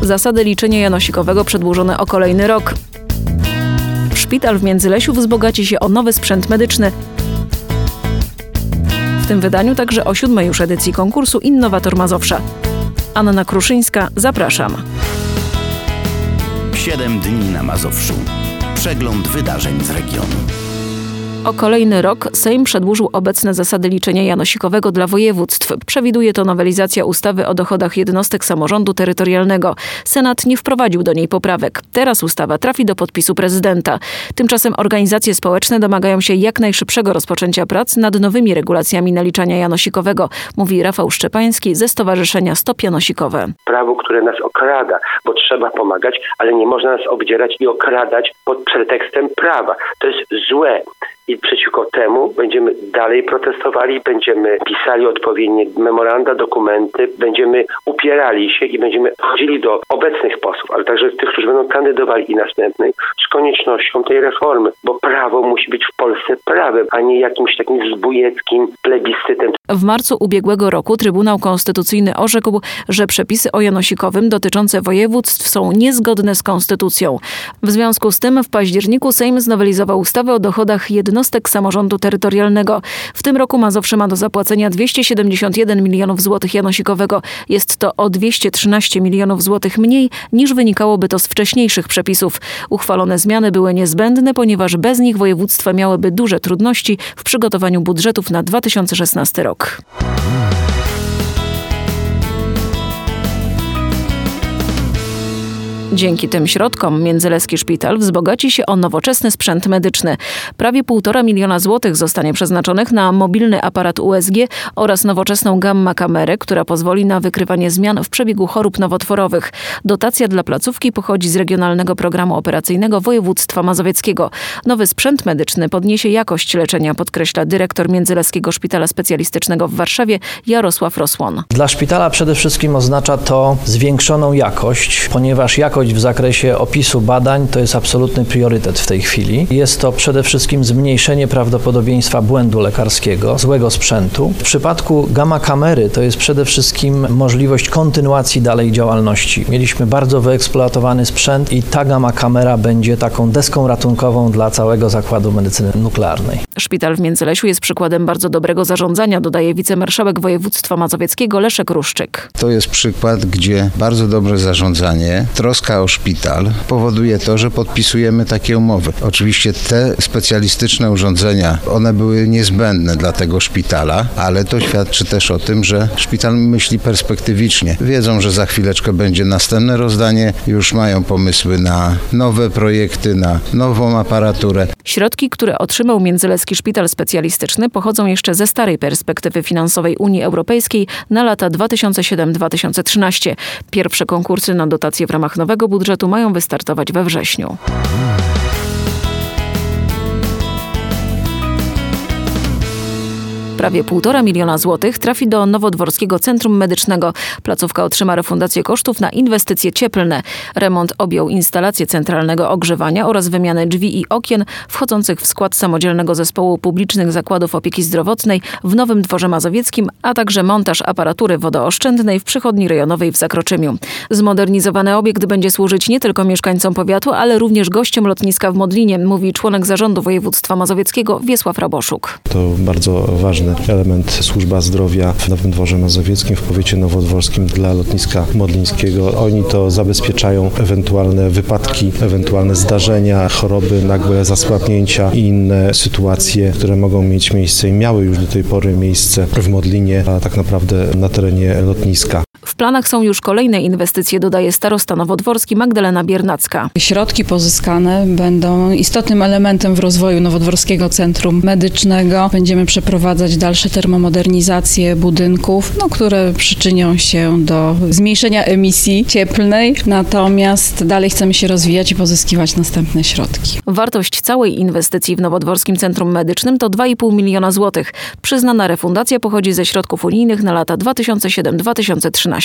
Zasady liczenia janosikowego przedłużone o kolejny rok. Szpital w Międzylesiu wzbogaci się o nowy sprzęt medyczny. W tym wydaniu także o 7. już edycji konkursu Innowator Mazowsza. Anna Kruszyńska, zapraszam. 7 dni na Mazowszu. Przegląd wydarzeń z regionu. O kolejny rok Sejm przedłużył obecne zasady liczenia janosikowego dla województw. Przewiduje to nowelizacja ustawy o dochodach jednostek samorządu terytorialnego. Senat nie wprowadził do niej poprawek. Teraz ustawa trafi do podpisu prezydenta. Tymczasem organizacje społeczne domagają się jak najszybszego rozpoczęcia prac nad nowymi regulacjami naliczania janosikowego, mówi Rafał Szczepański ze Stowarzyszenia Stop Janosikowe. Prawo, które nas okrada, bo trzeba pomagać, ale nie można nas obdzierać i okradać pod pretekstem prawa. To jest złe. I przeciwko temu będziemy dalej protestowali, będziemy pisali odpowiednie memoranda, dokumenty, będziemy upierali się i będziemy chodzili do obecnych posłów, ale także tych, którzy będą kandydowali i następnych z koniecznością tej reformy, bo prawo musi być w Polsce prawem, a nie jakimś takim zbójeckim plebiscytem. W marcu ubiegłego roku Trybunał Konstytucyjny orzekł, że przepisy o janosikowym dotyczące województw są niezgodne z konstytucją. W związku z tym w październiku Sejm znowelizował ustawę o dochodach jednostek samorządu terytorialnego. W tym roku Mazowsze ma do zapłacenia 271 milionów złotych janosikowego. Jest to o 213 milionów złotych mniej niż wynikałoby to z wcześniejszych przepisów. Uchwalone zmiany były niezbędne, ponieważ bez nich województwa miałyby duże trudności w przygotowaniu budżetów na 2016 rok. Dzięki tym środkom Międzyleski Szpital wzbogaci się o nowoczesny sprzęt medyczny. Prawie 1,5 miliona złotych zostanie przeznaczonych na mobilny aparat USG oraz nowoczesną gamma-kamerę, która pozwoli na wykrywanie zmian w przebiegu chorób nowotworowych. Dotacja dla placówki pochodzi z Regionalnego Programu Operacyjnego Województwa Mazowieckiego. Nowy sprzęt medyczny podniesie jakość leczenia, podkreśla dyrektor Międzyleskiego Szpitala Specjalistycznego w Warszawie Jarosław Rosłon. Dla szpitala przede wszystkim oznacza to zwiększoną jakość, ponieważ jakość w zakresie opisu badań to jest absolutny priorytet w tej chwili. Jest to przede wszystkim zmniejszenie prawdopodobieństwa błędu lekarskiego, złego sprzętu. W przypadku gamma-kamery to jest przede wszystkim możliwość kontynuacji dalej działalności. Mieliśmy bardzo wyeksploatowany sprzęt i ta gamma-kamera będzie taką deską ratunkową dla całego Zakładu Medycyny Nuklearnej. Szpital w Międzylesiu jest przykładem bardzo dobrego zarządzania, dodaje wicemarszałek województwa mazowieckiego Leszek Ruszczyk. To jest przykład, gdzie bardzo dobre zarządzanie, troska o szpital powoduje to, że podpisujemy takie umowy. Oczywiście te specjalistyczne urządzenia, one były niezbędne dla tego szpitala, ale to świadczy też o tym, że szpital myśli perspektywicznie. Wiedzą, że za chwileczkę będzie następne rozdanie, już mają pomysły na nowe projekty, na nową aparaturę. Środki, które otrzymał Międzyleski Szpital Specjalistyczny, pochodzą jeszcze ze starej perspektywy finansowej Unii Europejskiej na lata 2007-2013. Pierwsze konkursy na dotacje w ramach nowego budżetu mają wystartować we wrześniu. Prawie 1,5 miliona złotych trafi do Nowodworskiego Centrum Medycznego. Placówka otrzyma refundację kosztów na inwestycje cieplne. Remont objął instalację centralnego ogrzewania oraz wymianę drzwi i okien wchodzących w skład samodzielnego zespołu publicznych zakładów opieki zdrowotnej w Nowym Dworze Mazowieckim, a także montaż aparatury wodooszczędnej w przychodni rejonowej w Zakroczymiu. Zmodernizowany obiekt będzie służyć nie tylko mieszkańcom powiatu, ale również gościom lotniska w Modlinie, mówi członek zarządu województwa mazowieckiego Wiesław Raboszuk. To bardzo ważny element służba zdrowia w Nowym Dworze Mazowieckim, w powiecie nowodworskim dla lotniska modlińskiego. Oni to zabezpieczają ewentualne wypadki, ewentualne zdarzenia, choroby, nagłe zasłabnięcia i inne sytuacje, które mogą mieć miejsce i miały już do tej pory miejsce w Modlinie, a tak naprawdę na terenie lotniska. W planach są już kolejne inwestycje, dodaje starosta nowodworski Magdalena Biernacka. Środki pozyskane będą istotnym elementem w rozwoju Nowodworskiego Centrum Medycznego. Będziemy przeprowadzać dalsze termomodernizacje budynków, które przyczynią się do zmniejszenia emisji cieplnej. Natomiast dalej chcemy się rozwijać i pozyskiwać następne środki. Wartość całej inwestycji w Nowodworskim Centrum Medycznym to 2,5 miliona złotych. Przyznana refundacja pochodzi ze środków unijnych na lata 2007-2013.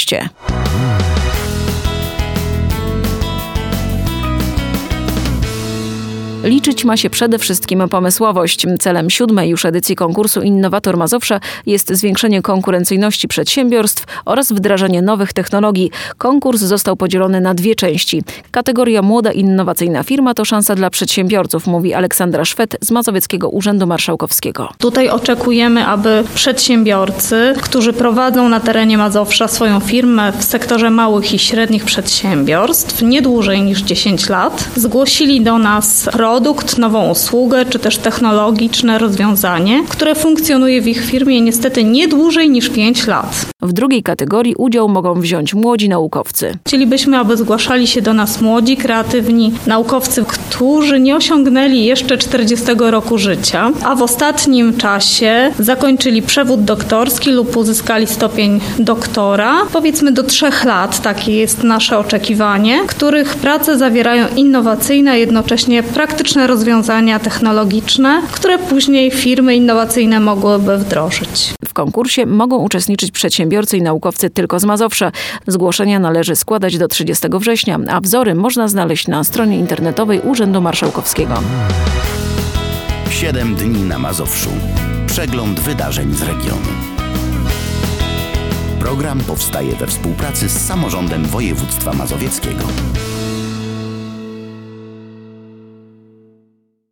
Liczyć ma się przede wszystkim pomysłowość. Celem 7. już edycji konkursu Innowator Mazowsza jest zwiększenie konkurencyjności przedsiębiorstw oraz wdrażanie nowych technologii. Konkurs został podzielony na 2 części. Kategoria Młoda Innowacyjna Firma to szansa dla przedsiębiorców, mówi Aleksandra Szwed z Mazowieckiego Urzędu Marszałkowskiego. Tutaj oczekujemy, aby przedsiębiorcy, którzy prowadzą na terenie Mazowsza swoją firmę w sektorze małych i średnich przedsiębiorstw nie dłużej niż 10 lat, zgłosili do nas produkt, nową usługę czy też technologiczne rozwiązanie, które funkcjonuje w ich firmie niestety nie dłużej niż 5 lat. W drugiej kategorii udział mogą wziąć młodzi naukowcy. Chcielibyśmy, aby zgłaszali się do nas młodzi, kreatywni naukowcy, którzy nie osiągnęli jeszcze 40 roku życia, a w ostatnim czasie zakończyli przewód doktorski lub uzyskali stopień doktora. Powiedzmy do 3 lat, takie jest nasze oczekiwanie, których prace zawierają innowacyjne, a jednocześnie praktyczne rozwiązania technologiczne, które później firmy innowacyjne mogłyby wdrożyć. W konkursie mogą uczestniczyć przedsiębiorcy i naukowcy tylko z Mazowsza. Zgłoszenia należy składać do 30 września, a wzory można znaleźć na stronie internetowej Urzędu Marszałkowskiego. 7 dni na Mazowszu. Przegląd wydarzeń z regionu. Program powstaje we współpracy z Samorządem Województwa Mazowieckiego.